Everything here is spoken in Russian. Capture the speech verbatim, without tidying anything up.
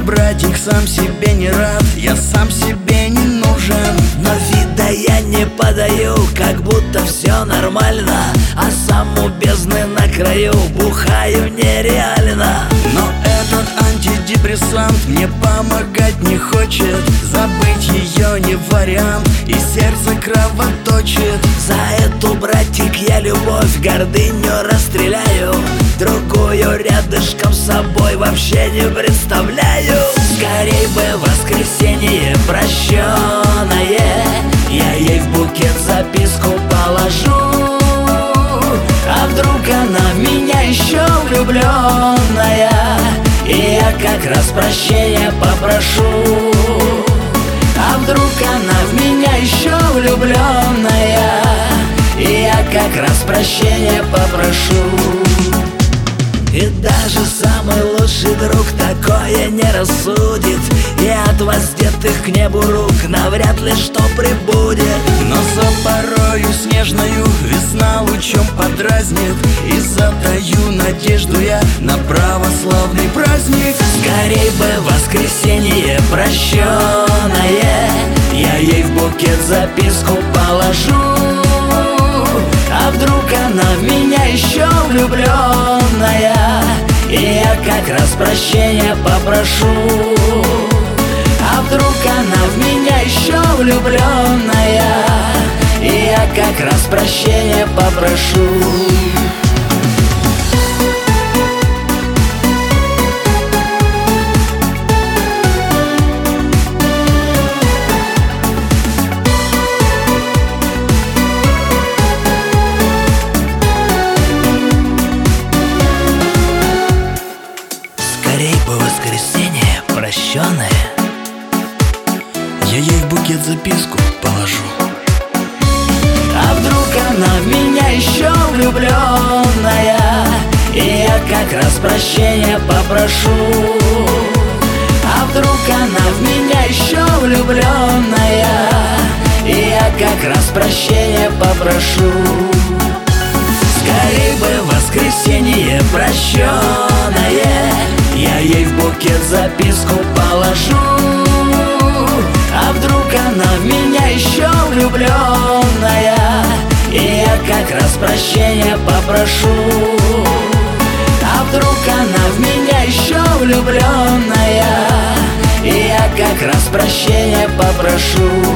братик сам себе не рад, я сам себе не нужен. Но вида я не подаю, как будто все нормально, а сам у бездны на краю, бухаю нереально. Но этот антидепрессант мне помогать не хочет, забыть ее не вариант, и сердце кровоточит. За эту, братик, я любовь, гордыню расстреляю, другую рядышком с собой вообще не представляю. Скорей бы воскресенье прощенное, я ей в букет записку положу. А вдруг она в меня еще влюбленная, и я как раз прощения попрошу. А вдруг она в меня еще влюбленная, и я как раз прощения попрошу. И даже самый лучший друг такое не рассудит, и от воздетых к небу рук навряд ли что прибудет. Но за порою снежною весна лучом подразнит, и затаю надежду я на православный праздник. Скорей бы воскресенье прощенное, я ей в букет записку положу. А вдруг она в меня еще влюбленная, и я как раз прощения попрошу. А вдруг она в меня еще влюбленная, и я как раз прощения попрошу. Скорей бы воскресенье прощенное, я ей в букет записку положу. А вдруг она в меня еще влюбленная, и я как раз прощения попрошу. А вдруг она в меня еще влюбленная, и я как раз прощения попрошу. Скорей бы воскресенье прощенное, я ей в букет записку положу. А вдруг она в меня еще влюбленная, и я как раз прощения попрошу. А вдруг она в меня еще влюбленная, и я как раз прощения попрошу.